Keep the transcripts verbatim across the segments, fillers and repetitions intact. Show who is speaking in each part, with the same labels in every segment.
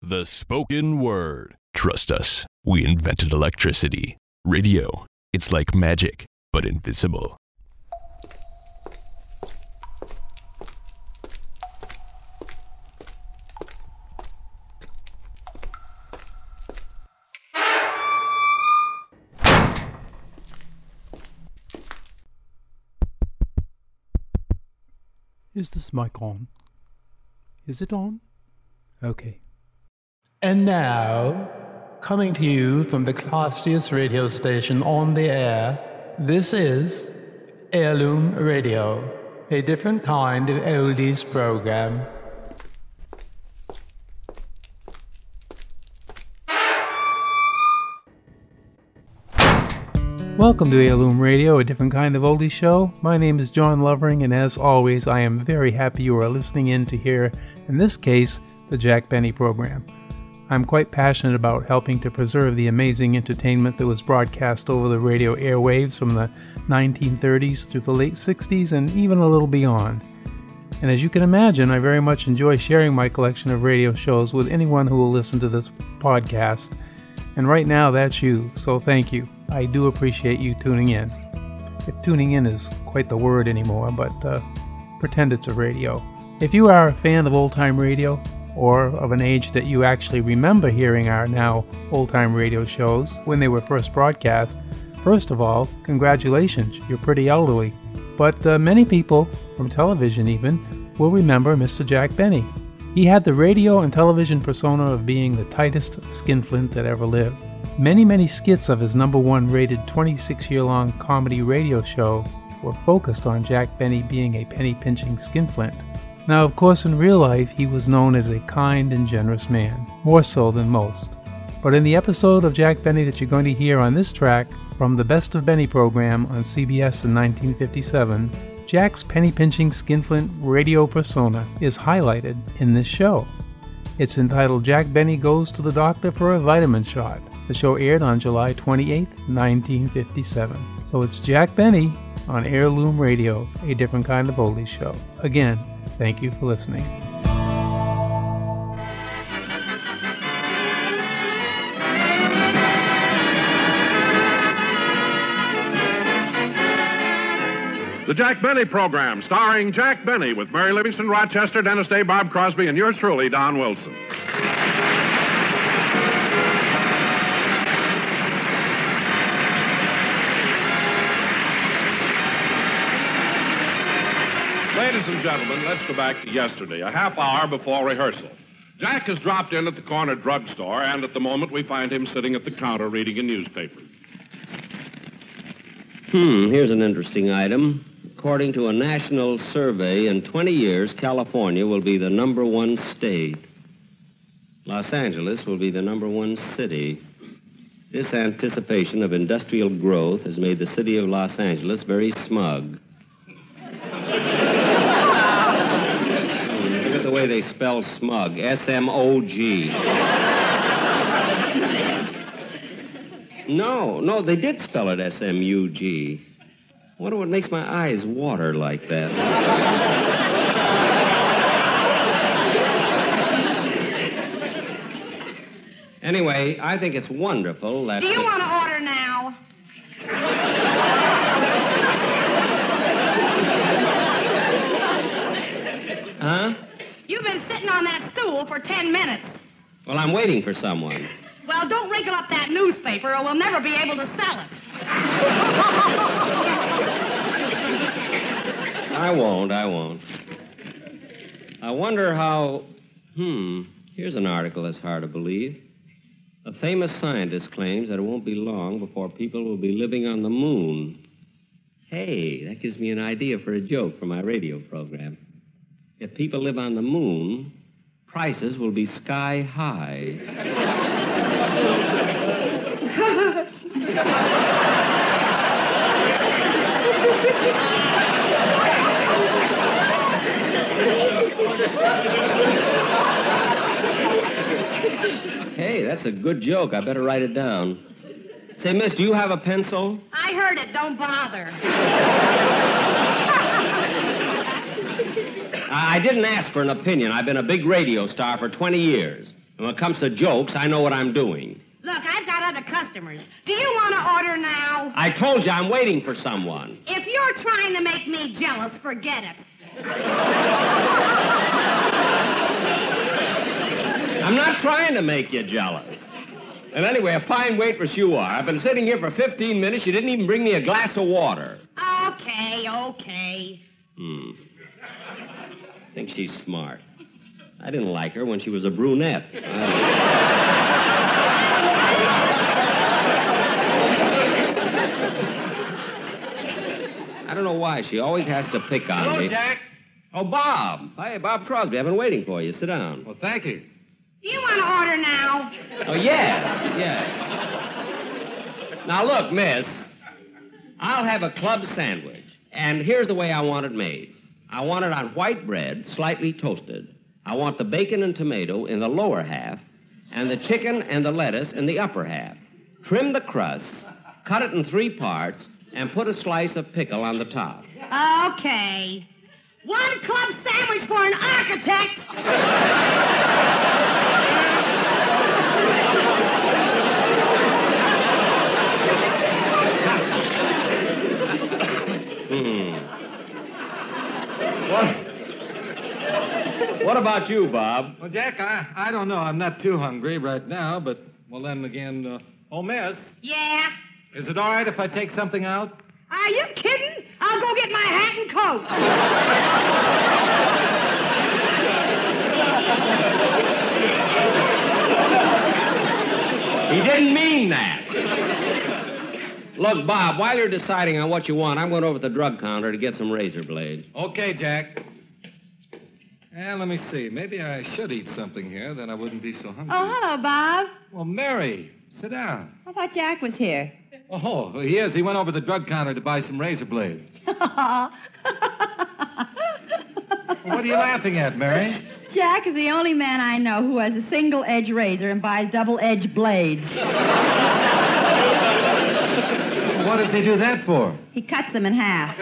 Speaker 1: The spoken word. Trust us, we invented electricity. Radio, it's like magic, but invisible.
Speaker 2: Is this mic on? Is it on? Okay.
Speaker 3: And now, coming to you from the classiest radio station on the air, this is Heirloom Radio, a different kind of oldies program.
Speaker 2: Welcome to Heirloom Radio, a different kind of oldie show. My name is John Lovering, and as always, I am very happy you are listening in to hear, in this case, the Jack Benny program. I'm quite passionate about helping to preserve the amazing entertainment that was broadcast over the radio airwaves from the nineteen thirties through the late sixties and even a little beyond. And as you can imagine, I very much enjoy sharing my collection of radio shows with anyone who will listen to this podcast. And right now, that's you, so thank you. I do appreciate you tuning in. If tuning in is quite the word anymore, but uh, pretend it's a radio. If you are a fan of old-time radio, or of an age that you actually remember hearing our now old-time radio shows when they were first broadcast, first of all, congratulations, you're pretty elderly. But uh, many people, from television even, will remember Mister Jack Benny. He had the radio and television persona of being the tightest skinflint that ever lived. Many, many skits of his number one rated twenty-six-year-long comedy radio show were focused on Jack Benny being a penny-pinching skinflint. Now, of course, in real life, he was known as a kind and generous man, more so than most. But in the episode of Jack Benny that you're going to hear on this track from the Best of Benny program on C B S in nineteen fifty-seven, Jack's penny-pinching skinflint radio persona is highlighted in this show. It's entitled Jack Benny Goes to the Doctor for a Vitamin Shot. The show aired on July twenty-eighth, nineteen fifty-seven. So it's Jack Benny on Heirloom Radio, a different kind of oldies show. Again, thank you for listening.
Speaker 4: The Jack Benny Program, starring Jack Benny with Mary Livingston, Rochester, Dennis Day, Bob Crosby, and yours truly, Don Wilson. Ladies and gentlemen, let's go back to yesterday, a half hour before rehearsal. Jack has dropped in at the corner drugstore, and at the moment we find him sitting at the counter reading a newspaper.
Speaker 5: Hmm, here's an interesting item. According to a national survey, in twenty years, California will be the number one state. Los Angeles will be the number one city. This anticipation of industrial growth has made the city of Los Angeles very smug. Look at the way they spell smug. S M O G. No, no, they did spell it S M U G. I wonder what makes my eyes water like that. Anyway, I think it's wonderful that...
Speaker 6: Do you want to order now?
Speaker 5: Huh?
Speaker 6: You've been sitting on that stool for ten minutes.
Speaker 5: Well, I'm waiting for someone.
Speaker 6: Well, don't wrinkle up that newspaper or we'll never be able to sell it.
Speaker 5: I won't, I won't. I wonder how... Hmm, here's an article that's hard to believe. A famous scientist claims that it won't be long before people will be living on the moon. Hey, that gives me an idea for a joke for my radio program. If people live on the moon, prices will be sky high. Hey, that's a good joke. I better write it down. Say, miss, do you have a pencil?
Speaker 6: I heard it. Don't bother.
Speaker 5: I didn't ask for an opinion. I've been a big radio star for twenty years. And when it comes to jokes, I know what I'm doing.
Speaker 6: Look, I've got other customers. Do you want to order now?
Speaker 5: I told you I'm waiting for someone.
Speaker 6: If you're trying to make me jealous, forget it.
Speaker 5: I'm not trying to make you jealous. And anyway, a fine waitress you are. I've been sitting here for fifteen minutes. You didn't even bring me a glass of water.
Speaker 6: Okay, okay.
Speaker 5: Hmm. I think she's smart. I didn't like her when she was a brunette. I don't know why. She always has to pick on
Speaker 7: Hello,
Speaker 5: me.
Speaker 7: Jack.
Speaker 5: Oh, Bob. Hi, Bob Crosby. I've been waiting for you. Sit down.
Speaker 7: Well, thank you.
Speaker 6: Do you want to order now?
Speaker 5: Oh, yes, yes. Now, look, miss. I'll have a club sandwich. And here's the way I want it made. I want it on white bread, slightly toasted. I want the bacon and tomato in the lower half, and the chicken and the lettuce in the upper half. Trim the crust, cut it in three parts, and put a slice of pickle on the top.
Speaker 6: Okay. One club sandwich for an architect.
Speaker 5: Hmm. What? What about you, Bob?
Speaker 7: Well, Jack, I, I don't know. I'm not too hungry right now, but, well, then again, uh, oh, miss,
Speaker 6: Yeah?
Speaker 7: is it all right if I take something out?
Speaker 6: Are you kidding? I'll go get my hat and coat.
Speaker 5: He didn't mean that. Look, Bob, while you're deciding on what you want, I'm going over to the drug counter to get some razor blades.
Speaker 7: Okay, Jack. And let me see. Maybe I should eat something here, then I wouldn't be so hungry.
Speaker 8: Oh, hello, Bob.
Speaker 7: Well, Mary, sit down.
Speaker 8: I thought Jack was here.
Speaker 7: Oh, he is. He went over to the drug counter to buy some razor blades. What are you laughing at, Mary?
Speaker 8: Jack is the only man I know who has a single-edge razor and buys double-edged blades.
Speaker 7: What does he do that for?
Speaker 8: He cuts them in half.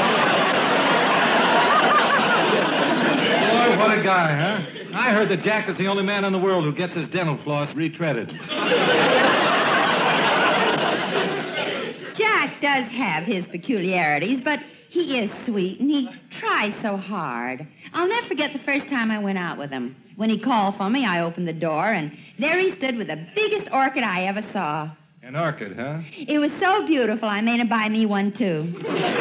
Speaker 7: Boy, what a guy, huh? I heard that Jack is the only man in the world who gets his dental floss retreaded.
Speaker 8: Jack does have his peculiarities, but he is sweet, and he tries so hard. I'll never forget the first time I went out with him. When he called for me, I opened the door, and there he stood with the biggest orchid I ever saw.
Speaker 7: An orchid, huh?
Speaker 8: It was so beautiful, I made him buy me one, too.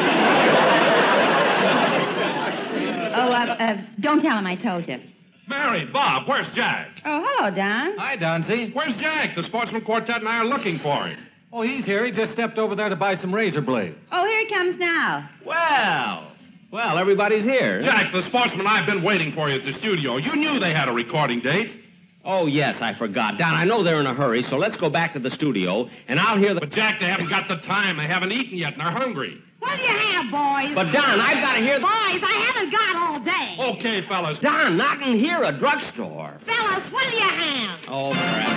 Speaker 8: Oh, uh, uh, don't tell him I told you.
Speaker 4: Mary, Bob, where's Jack?
Speaker 8: Oh, hello, Don.
Speaker 7: Hi, Donzie.
Speaker 4: Where's Jack? The Sportsman Quartet and I are looking for him.
Speaker 7: Oh, he's here. He just stepped over there to buy some razor blades.
Speaker 8: Oh, here he comes now.
Speaker 5: Well, well, everybody's here.
Speaker 4: Jack, the Sportsman and I have been waiting for you at the studio. You knew they had a recording date.
Speaker 5: Oh, yes, I forgot. Don, I know they're in a hurry, so let's go back to the studio, and I'll hear the...
Speaker 4: But, Jack, they haven't got the time. They haven't eaten yet, and they're hungry.
Speaker 6: What do you have, boys?
Speaker 5: But, Don, I've got to hear the...
Speaker 6: Boys, I haven't got all day.
Speaker 4: Okay, fellas.
Speaker 5: Don, not in here, a drugstore.
Speaker 6: Fellas, what do you have?
Speaker 5: Oh, crap.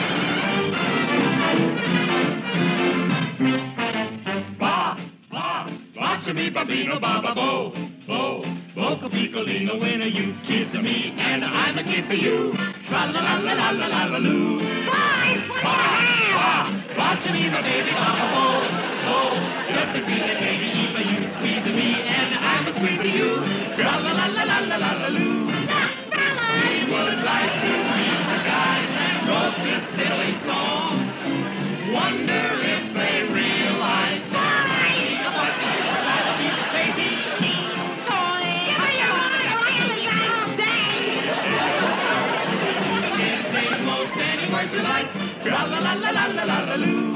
Speaker 9: Ba, ba, watch me, babino, ba, ba, bo, bo, boca piccolino, when you kiss me, and I'm a kiss of you. Tra la la la la la la la loo.
Speaker 6: Boys, what do you have?
Speaker 9: Ba, watch me, my baby, ba, ba, bo, bo, just to see it, baby, even you squeezing me, and I'm a squeeze of you. Tra la la la la la la la loo.
Speaker 6: Look, fellas.
Speaker 9: We would like to meet the guys that wrote this silly song. Wonder if they realize that he's a bunch of that'll be crazy.
Speaker 6: Give me your order. I haven't got all day.
Speaker 9: You can't say most any words you like. Tra la la la la la la la loo.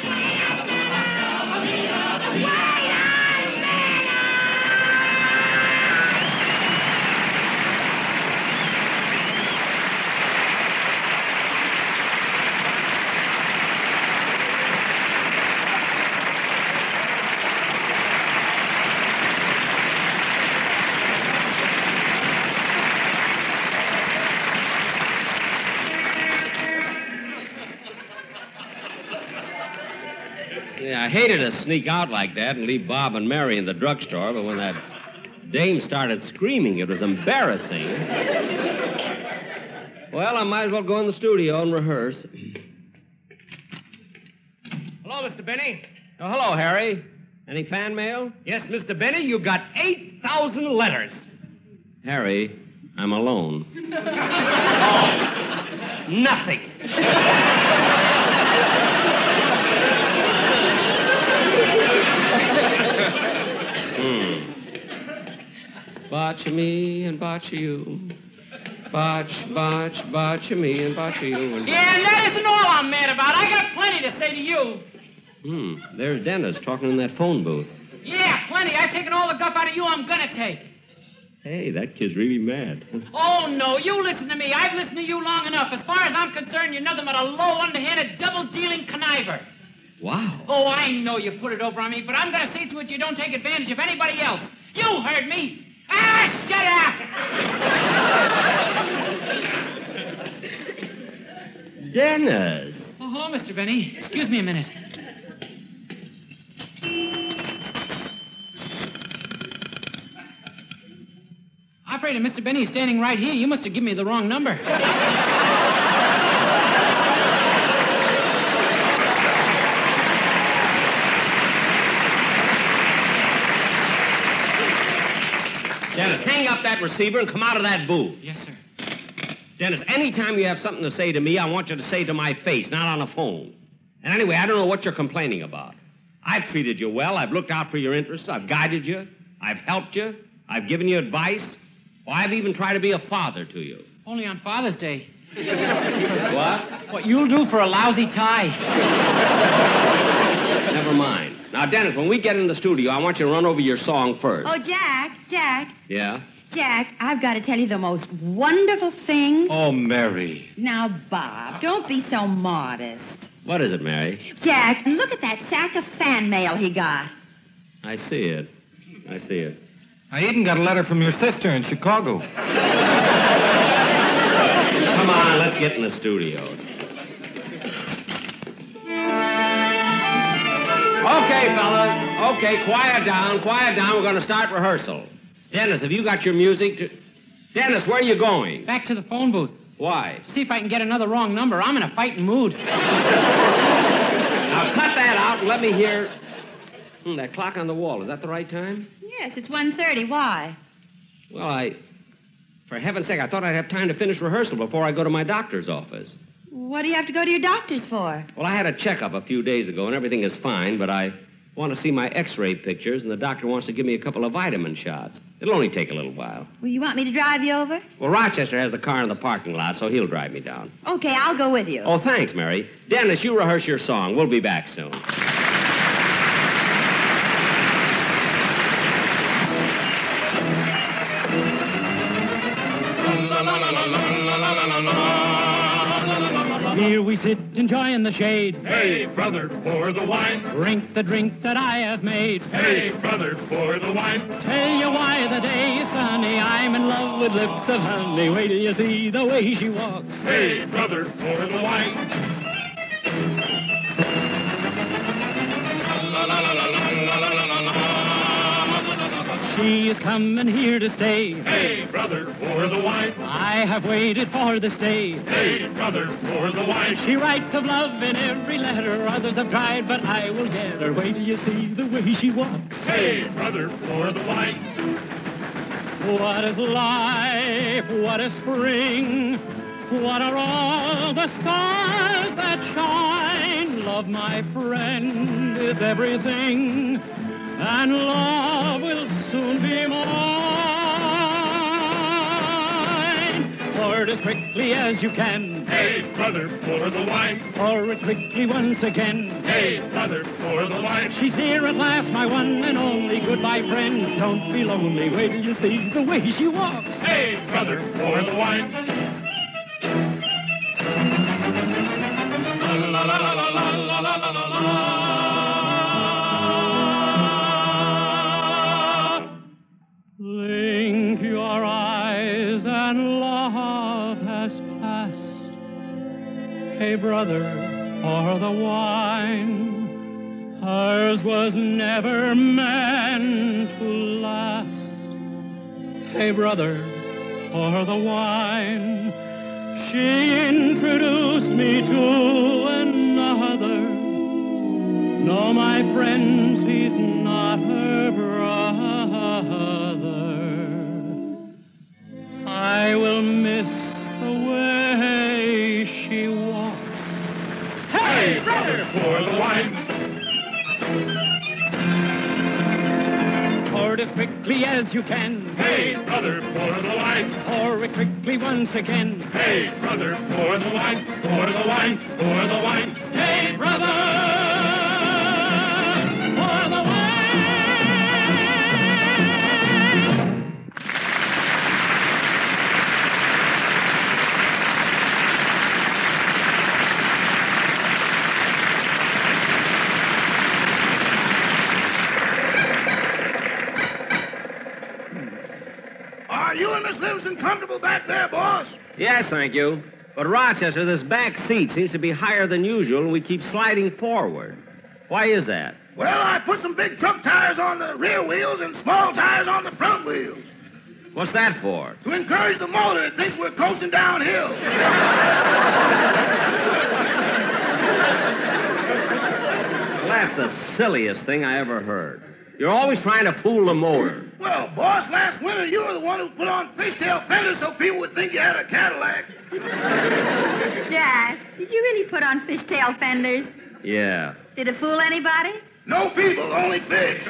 Speaker 5: Yeah, I hated to sneak out like that and leave Bob and Mary in the drugstore, but when that dame started screaming, it was embarrassing. Well, Well, I might as well go in the studio and rehearse.
Speaker 10: Hello, Mister Benny.
Speaker 5: Oh, hello, Harry. Any fan mail?
Speaker 10: Yes, Mister Benny, you got eight thousand letters.
Speaker 5: Harry, I'm alone.
Speaker 10: Oh, nothing.
Speaker 5: Hmm. Botch me and botch you. Botch, botch, botch me and botch you. And...
Speaker 10: Yeah, and that isn't all I'm mad about. I got plenty to say to you.
Speaker 5: Hmm. There's Dennis talking in that phone booth.
Speaker 10: Yeah, plenty. I've taken all the guff out of you I'm gonna take.
Speaker 5: Hey, that kid's really mad.
Speaker 10: Oh, no, you listen to me. I've listened to you long enough. As far as I'm concerned, you're nothing but a low, underhanded, double-dealing conniver.
Speaker 5: Wow.
Speaker 10: Oh, I know you put it over on me, but I'm gonna see to it you don't take advantage of anybody else. You heard me. Ah, shut
Speaker 5: up! Dennis.
Speaker 10: Oh, hello, Mister Benny. Excuse me a minute. Operator, Mister Benny is standing right here. You must have given me the wrong number.
Speaker 5: Dennis, hang up that receiver and come out of that booth.
Speaker 10: Yes, sir.
Speaker 5: Dennis, anytime you have something to say to me, I want you to say to my face, not on the phone. And anyway, I don't know what you're complaining about. I've treated you well. I've looked out for your interests. I've guided you. I've helped you. I've given you advice. Well, I've even tried to be a father to you.
Speaker 10: Only on Father's Day.
Speaker 5: What?
Speaker 10: What you'll do for a lousy tie.
Speaker 5: Never mind. Now, Dennis, when we get in the studio, I want you to run over your song first.
Speaker 8: Oh, Jack, Jack,
Speaker 5: Yeah?
Speaker 8: Jack, I've got to tell you the most wonderful thing.
Speaker 7: Oh, Mary.
Speaker 8: Now, Bob, don't be so modest.
Speaker 5: What is it, Mary?
Speaker 8: Jack, look at that sack of fan mail he got.
Speaker 5: I see it. I see it.
Speaker 7: I even got a letter from your sister in Chicago.
Speaker 5: Come on, let's get in the studio. Okay, fellas. Okay, quiet down, quiet down. We're going to start rehearsal. Dennis, have you got your music? To... Dennis, where are you going?
Speaker 10: Back to the phone booth.
Speaker 5: Why?
Speaker 10: See if I can get another wrong number. I'm in a fighting mood.
Speaker 5: Now, cut that out and let me hear... Hmm, that clock on the wall. Is that the right time?
Speaker 8: Yes, it's one thirty. Why?
Speaker 5: Well, I... For heaven's sake, I thought I'd have time to finish rehearsal before I go to my doctor's office.
Speaker 8: What do you have to go to your doctor's for?
Speaker 5: Well, I had a checkup a few days ago, and everything is fine, but I want to see my x-ray pictures, and the doctor wants to give me a couple of vitamin shots. It'll only take a little while.
Speaker 8: Well, you want me to drive you over?
Speaker 5: Well, Rochester has the car in the parking lot, so he'll drive me down.
Speaker 8: Okay, I'll go with you.
Speaker 5: Oh, thanks, Mary. Dennis, you rehearse your song. We'll be back soon.
Speaker 3: Here we sit enjoying the shade.
Speaker 9: Hey, brother, pour the wine.
Speaker 3: Drink the drink that I have made.
Speaker 9: Hey, brother, pour the wine.
Speaker 3: Tell you why the day is sunny. I'm in love with lips of honey. Wait till you see the way she walks.
Speaker 9: Hey, brother, pour the wine. La la la la la la la la la.
Speaker 3: She is coming here to stay.
Speaker 9: Hey, brother, pour the wine.
Speaker 3: I have waited for this day.
Speaker 9: Hey, brother, pour the wine.
Speaker 3: She writes of love in every letter. Others have tried, but I will get her. Wait till you see the way she walks.
Speaker 9: Hey, brother, pour the wine.
Speaker 3: What is life? What is spring? What are all the stars that shine? Love, my friend, is everything, and love will soon be mine. Pour it as quickly as you can.
Speaker 9: Hey, brother, pour the wine.
Speaker 3: Pour it quickly once again.
Speaker 9: Hey, brother, pour the wine.
Speaker 3: She's here at last, my one and only. Goodbye, friends, don't be lonely. Wait till you see the way she walks.
Speaker 9: Hey, brother, pour the wine. La la la la la la la la la la.
Speaker 3: Blink your eyes and love has passed. Hey, brother, pour the wine. Hers was never meant to last. Hey, brother, pour the wine.
Speaker 11: She introduced me to another. No, my friends, he's not her brother. I will miss the way she walks.
Speaker 9: Hey, brother, pour the wine.
Speaker 11: Pour it as quickly as you can.
Speaker 9: Hey, brother, pour the wine.
Speaker 11: Pour it quickly once again.
Speaker 9: Hey, brother, pour the wine. Pour the wine. Pour the wine.
Speaker 11: Hey, brother, pour the wine.
Speaker 12: Are you and Miss Livingston comfortable back there, boss?
Speaker 5: Yes, thank you. But, Rochester, this back seat seems to be higher than usual, and we keep sliding forward. Why is that?
Speaker 12: Well, I put some big truck tires on the rear wheels and small tires on the front wheels.
Speaker 5: What's that for?
Speaker 12: To encourage the motor that thinks we're coasting downhill.
Speaker 5: Well, that's the silliest thing I ever heard. You're always trying to fool the motor.
Speaker 12: Well, boss, last winter you were the one who put on fishtail fenders so people would think you had a Cadillac.
Speaker 8: Jack, did you really put on fishtail fenders?
Speaker 5: Yeah.
Speaker 8: Did it fool anybody?
Speaker 12: No people, only fish.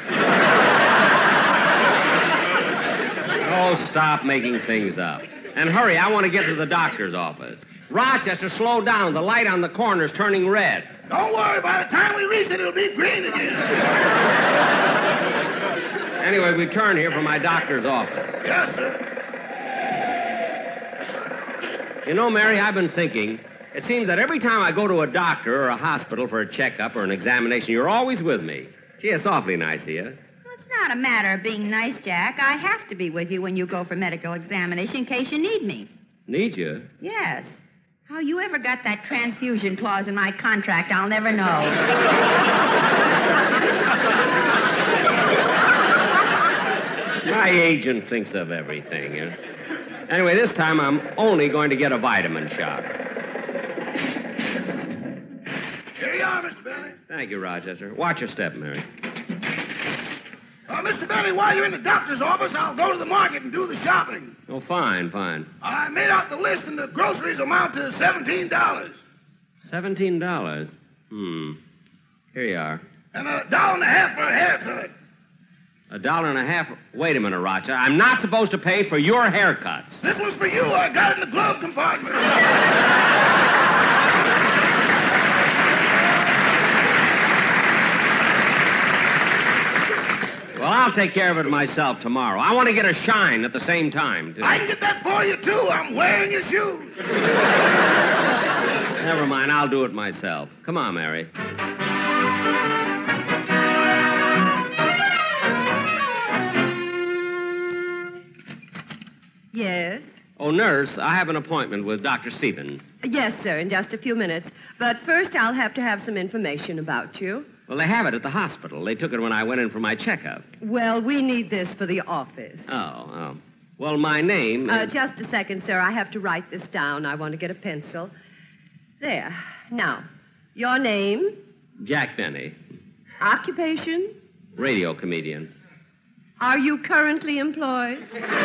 Speaker 5: Oh, stop making things up. And hurry, I want to get to the doctor's office. Rochester, slow down. The light on the corner's turning red.
Speaker 12: Don't worry, by the time we reach it, it'll be green again.
Speaker 5: Anyway, we turn here for my doctor's office.
Speaker 12: Yes, sir.
Speaker 5: You know, Mary, I've been thinking, it seems that every time I go to a doctor or a hospital for a checkup or an examination, you're always with me. Gee, it's awfully nice of you.
Speaker 8: Well, it's not a matter of being nice, Jack. I have to be with you when you go for medical examination in case you need me.
Speaker 5: Need you?
Speaker 8: Yes. How you ever got that transfusion clause in my contract, I'll never know.
Speaker 5: My agent thinks of everything. You know? Anyway, this time I'm only going to get a vitamin shot.
Speaker 12: Here you are, Mister Benny.
Speaker 5: Thank you, Rochester. Watch your step, Mary.
Speaker 12: Uh, Mister Benny, while you're in the doctor's office, I'll go to the market and do the shopping.
Speaker 5: Oh, fine, fine.
Speaker 12: I made out the list, and the groceries amount to seventeen dollars.
Speaker 5: Seventeen dollars? Hmm. Here you are.
Speaker 12: And a dollar and a half for a haircut.
Speaker 5: A dollar and a half? Wait a minute, Rochester. I'm not supposed to pay for your haircuts.
Speaker 12: This one's for you. I got it in the glove compartment.
Speaker 5: Well, I'll take care of it myself tomorrow. I want to get a shine at the same time, too.
Speaker 12: I can get that for you, too. I'm wearing your shoes.
Speaker 5: Never mind. I'll do it myself. Come on, Mary.
Speaker 13: Yes?
Speaker 5: Oh, nurse, I have an appointment with Doctor Stevens.
Speaker 13: Yes, sir, in just a few minutes. But first, I'll have to have some information about you.
Speaker 5: Well, they have it at the hospital. They took it when I went in for my checkup.
Speaker 13: Well, we need this for the office.
Speaker 5: Oh, oh. Well, my name
Speaker 13: Uh,
Speaker 5: is...
Speaker 13: just a second, sir. I have to write this down. I want to get a pencil. There. Now, your name?
Speaker 5: Jack Benny,
Speaker 13: Occupation?
Speaker 5: radio comedian.
Speaker 13: Are you currently employed?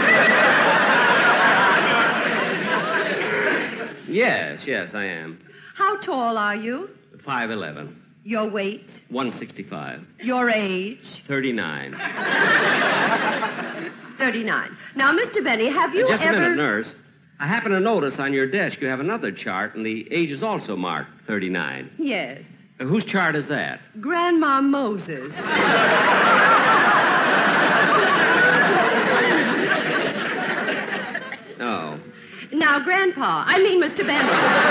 Speaker 5: Yes, yes, I am.
Speaker 13: How tall are you?
Speaker 5: five eleven.
Speaker 13: Your weight?
Speaker 5: one sixty-five.
Speaker 13: Your age?
Speaker 5: thirty-nine.
Speaker 13: thirty-nine. Now, Mister Benny, have you
Speaker 5: Uh, just
Speaker 13: ever...
Speaker 5: a minute, nurse. I happen to notice on your desk you have another chart, and the age is also marked thirty-nine.
Speaker 13: Yes.
Speaker 5: Uh, whose chart is that?
Speaker 13: Grandma Moses.
Speaker 5: Oh.
Speaker 13: Now, Grandpa, I mean Mister Benny.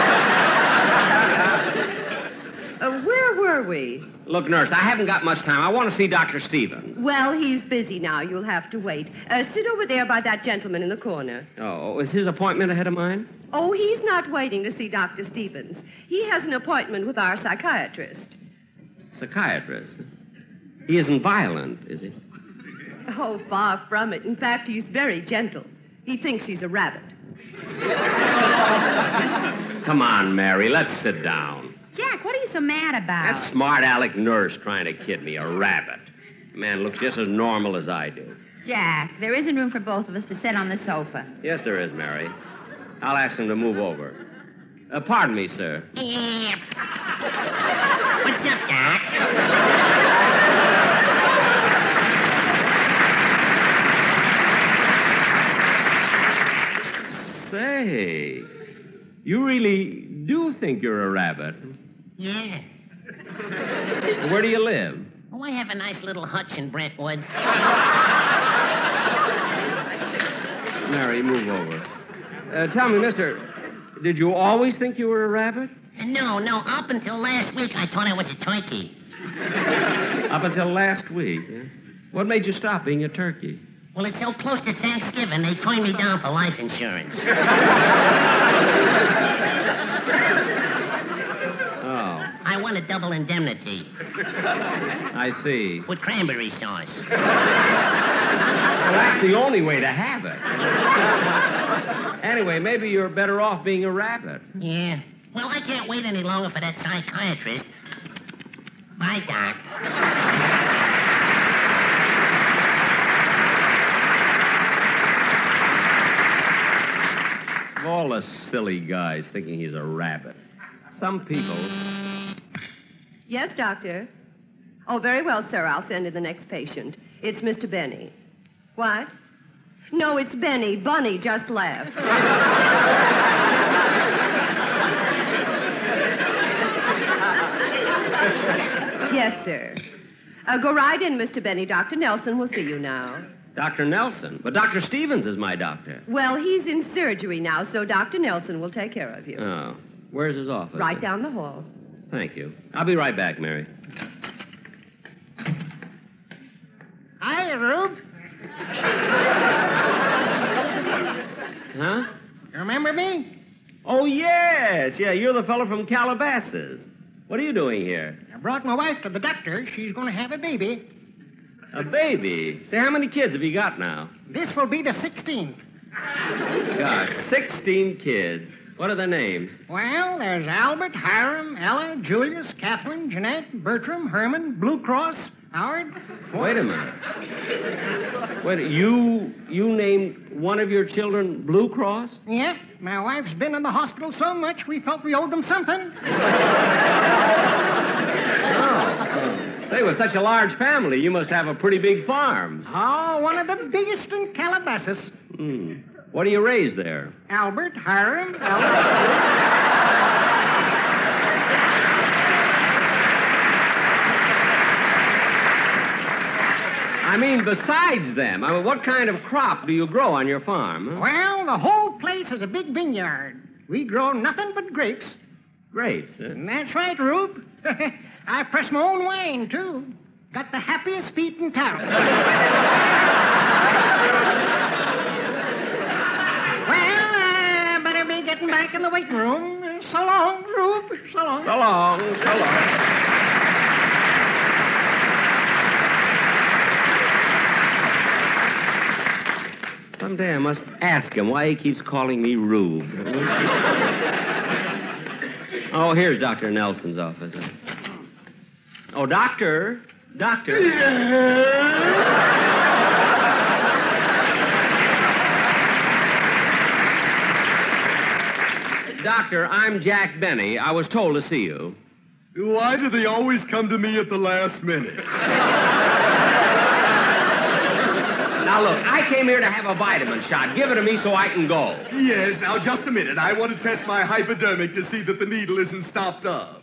Speaker 13: uh, where were we?
Speaker 5: Look, nurse, I haven't got much time. I want to see Doctor Stevens.
Speaker 13: Well, he's busy now. You'll have to wait. Uh, sit over there by that gentleman in the corner.
Speaker 5: Oh, is his appointment ahead of mine?
Speaker 13: Oh, he's not waiting to see Doctor Stevens. He has an appointment with our psychiatrist.
Speaker 5: Psychiatrist? He isn't violent, is he?
Speaker 13: Oh, far from it. In fact, he's very gentle. He thinks he's a rabbit.
Speaker 5: Come on, Mary, let's sit down.
Speaker 8: Jack, what are you so mad about?
Speaker 5: That smart aleck nurse trying to kid me, a rabbit. The man looks just as normal as I do.
Speaker 8: Jack, there isn't room for both of us to sit on the sofa.
Speaker 5: Yes, there is, Mary. I'll ask him to move over. Uh, pardon me, sir.
Speaker 14: Yeah. What's up, Doc?
Speaker 5: Say, you really do think you're a rabbit?
Speaker 14: Yeah.
Speaker 5: Where do you live?
Speaker 14: Oh, I have a nice little hutch in Brentwood.
Speaker 5: Mary, move over. Uh, tell me, mister, did you always think you were a rabbit?
Speaker 14: Uh, no, no. Up until last week, I thought I was a turkey.
Speaker 5: Up until last week? Eh? What made you stop being a turkey?
Speaker 14: Well, it's so close to Thanksgiving, they turned me down for life insurance.
Speaker 5: Oh.
Speaker 14: I want a double indemnity.
Speaker 5: I see.
Speaker 14: With cranberry sauce.
Speaker 5: Well, that's the only way to have it. Anyway, maybe you're better off being a rabbit.
Speaker 14: Yeah. Well, I can't wait any longer for that psychiatrist. Bye, Doc.
Speaker 5: Of all the silly guys thinking he's a rabbit. Some people...
Speaker 13: Yes, doctor. Oh, very well, sir. I'll send in the next patient. It's Mister Benny. What? No, it's Benny. Bunny just left. Yes, sir. Uh, go right in, Mister Benny. Doctor Nelson will see you now.
Speaker 5: Doctor Nelson? But Doctor Stevens is my doctor.
Speaker 13: Well, he's in surgery now, so Doctor Nelson will take care of you.
Speaker 5: Oh. Where's his office?
Speaker 13: Right down the hall.
Speaker 5: Thank you. I'll be right back, Mary.
Speaker 14: Hi, Rube.
Speaker 5: Huh?
Speaker 14: You remember me?
Speaker 5: Oh, yes. Yeah, you're the fellow from Calabasas. What are you doing here?
Speaker 14: I brought my wife to the doctor. She's going to have a baby.
Speaker 5: A baby? Say, how many kids have you got now?
Speaker 14: This will be the sixteenth.
Speaker 5: Gosh, sixteen kids. What are their names?
Speaker 14: Well, there's Albert, Hiram, Ella, Julius, Catherine, Jeanette, Bertram, Herman, Blue Cross, Howard.
Speaker 5: Wait a minute. Wait, you you named one of your children Blue Cross?
Speaker 14: Yep. My wife's been in the hospital so much we thought we owed them something.
Speaker 5: Oh. Say, with such a large family, you must have a pretty big farm.
Speaker 14: Oh, one of the biggest in Calabasas.
Speaker 5: Hmm. What do you raise there?
Speaker 14: Albert, Hiram, Ella.
Speaker 5: I mean, besides them, I mean, what kind of crop do you grow on your farm? Huh?
Speaker 14: Well, the whole place is a big vineyard. We grow nothing but grapes.
Speaker 5: Grapes, huh?
Speaker 14: That's right, Rube. I press my own wine, too. Got the happiest feet in town. Well, I better be getting back in the waiting room. So long, Rube. So long.
Speaker 5: So long, so long. Someday I must ask him why he keeps calling me Rube. Oh, here's Doctor Nelson's office. Oh, doctor. Doctor. Doctor, I'm Jack Benny. I was told to see you.
Speaker 15: Why do they always come to me at the last minute?
Speaker 5: Now, look, I came here to have a vitamin shot. Give it to me so I can go.
Speaker 15: Yes, now, just a minute. I want to test my hypodermic to see that the needle isn't stopped up.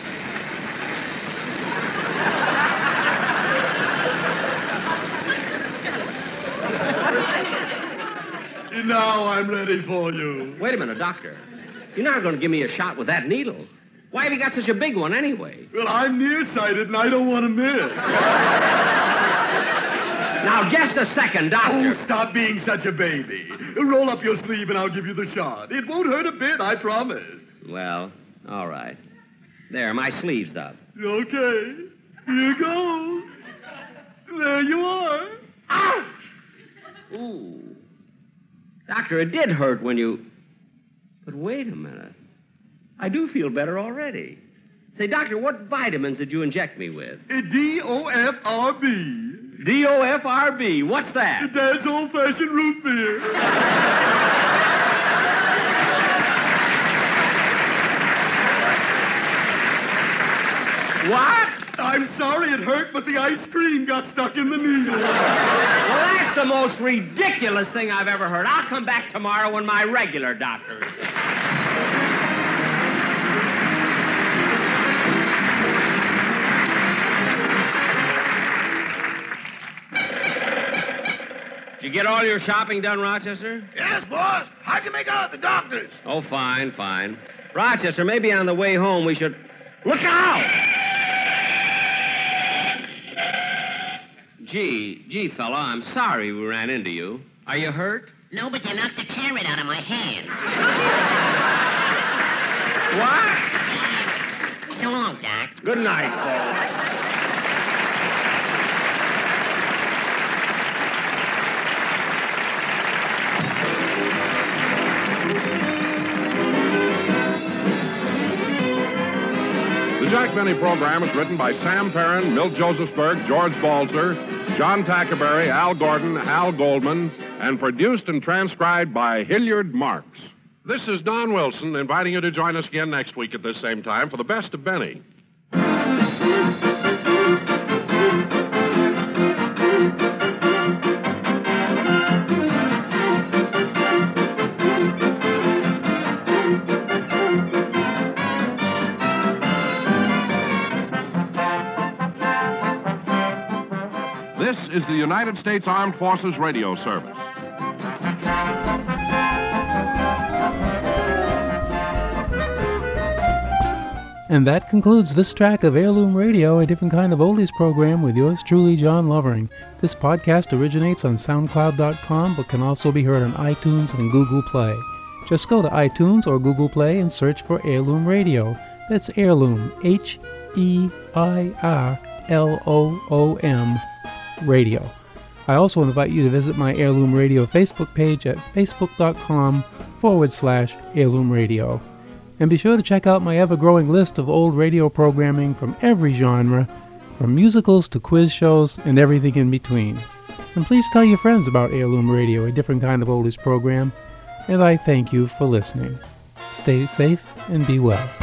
Speaker 15: Now I'm ready for you.
Speaker 5: Wait a minute, doctor. You're not going to give me a shot with that needle. Why have you got such a big one anyway?
Speaker 15: Well, I'm nearsighted and I don't want to miss.
Speaker 5: Now, just a second, doctor.
Speaker 15: Oh, stop being such a baby. Roll up your sleeve and I'll give you the shot. It won't hurt a bit, I promise.
Speaker 5: Well, all right. There, my sleeve's up.
Speaker 15: Okay. Here goes. There you are.
Speaker 5: Ouch! Ooh. Doctor, it did hurt when you... But wait a minute. I do feel better already. Say, doctor, what vitamins did you inject me with?
Speaker 15: D O F R B.
Speaker 5: D O F R B. What's that?
Speaker 15: Dad's old-fashioned root beer.
Speaker 5: What?
Speaker 15: I'm sorry it hurt, but the ice cream got stuck in the needle.
Speaker 5: Well, that's the most ridiculous thing I've ever heard. I'll come back tomorrow when my regular doctor is in. Did you get all your shopping done, Rochester?
Speaker 12: Yes, boss. How'd you make out at the doctor's?
Speaker 5: Oh, fine, fine. Rochester, maybe on the way home we should... Look out! Gee, gee, fella, I'm sorry we ran into you. Are you hurt?
Speaker 6: No, but you knocked the carrot out of my hand.
Speaker 5: What?
Speaker 6: So long, Doc.
Speaker 5: Good night, folks.
Speaker 4: The Jack Benny program is written by Sam Perrin, Milt Josephsberg, George Balzer, John Tackerberry, Al Gordon, Al Goldman, and produced and transcribed by Hilliard Marks. This is Don Wilson inviting you to join us again next week at this same time for the best of Benny. This is the United States Armed Forces Radio Service.
Speaker 2: And that concludes this track of Heirloom Radio, a different kind of oldies program with yours truly, John Lovering. This podcast originates on SoundCloud dot com, but can also be heard on iTunes and Google Play. Just go to iTunes or Google Play and search for Heirloom Radio. That's Heirloom, H E I R L O O M, Radio. I also invite you to visit my Heirloom Radio Facebook page at facebook.com forward slash Heirloom Radio. And be sure to check out my ever-growing list of old radio programming from every genre, from musicals to quiz shows and everything in between. And please tell your friends about Heirloom Radio, a different kind of oldies program. And I thank you for listening. Stay safe and be well.